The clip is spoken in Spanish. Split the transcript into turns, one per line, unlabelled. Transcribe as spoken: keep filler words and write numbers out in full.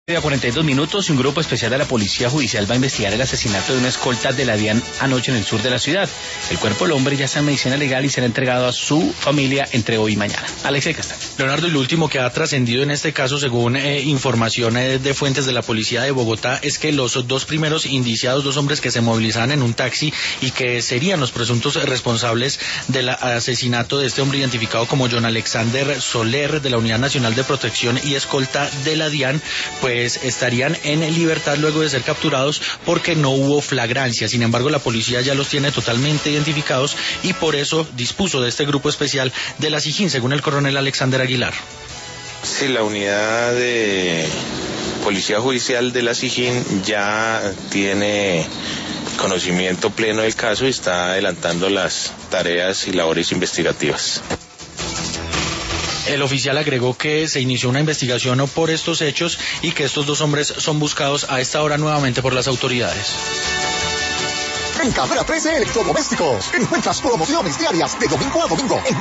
A cuarenta y dos minutos, un grupo especial de la Policía Judicial va a investigar el asesinato de una escolta de la DIAN anoche en el sur de la ciudad. El cuerpo del hombre ya está en medicina legal y será entregado a su familia entre hoy y mañana. Alexei Castaño.
Leonardo, y lo último que ha trascendido en este caso, según eh, información eh, de fuentes de la Policía de Bogotá, es que los dos primeros indiciados, dos hombres que se movilizaban en un taxi y que serían los presuntos responsables del asesinato de este hombre identificado como John Alexander Soler, de la Unidad Nacional de Protección y Escolta de la DIAN, pues Pues estarían en libertad luego de ser capturados porque no hubo flagrancia. Sin embargo, la policía ya los tiene totalmente identificados y por eso dispuso de este grupo especial de la SIJIN, según el coronel Alexander Aguilar.
Sí, la unidad de Policía Judicial de la SIJIN ya tiene conocimiento pleno del caso y está adelantando las tareas y labores investigativas.
El oficial agregó que se inició una investigación por estos hechos y que estos dos hombres son buscados a esta hora nuevamente por las autoridades.
En Carrera trece Electrodomésticos encuentras promociones diarias de domingo a domingo.